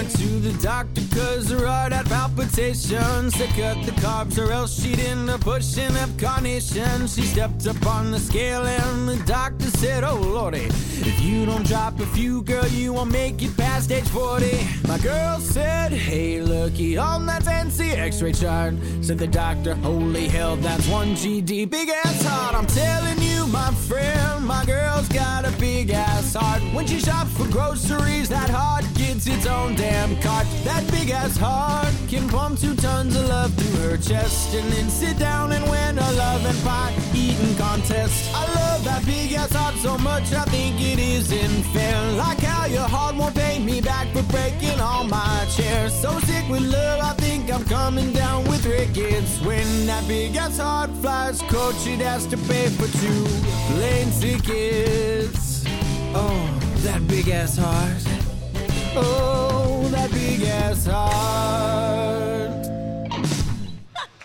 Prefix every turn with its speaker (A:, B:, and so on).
A: Went to the doctor cause her heart had palpitations. They cut the carbs or else she'd end up pushing up carnation. She stepped up on the scale and the doctor said, oh lordy, if you don't drop a few, girl, you won't make it past age 40. My girl said, hey, looky on that fancy x-ray chart. Said the doctor, holy hell, that's 1 GD, big ass heart. I'm telling you, my friend, my girl's got a big ass heart. When she shops for groceries, that heart gets its own damn cart. That big ass heart can pump 2 tons of love through her chest and then sit down and win a love and pie eating contest. I love that big ass heart so much I think it isn't fair. Like how your heart won't pay me back for breaking all my chairs. So sick with love, I think I'm coming down with rickets. When that big ass heart flies coach, it has to pay for 2 plane tickets. Oh, that big ass heart. Oh.